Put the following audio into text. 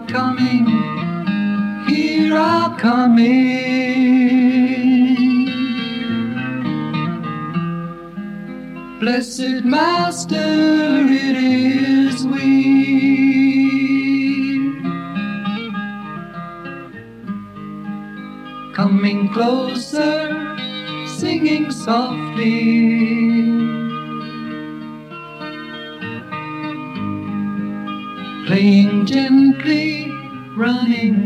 coming, here I'm coming. Blessed Master, it is we, coming closer, singing softly, playing gently, running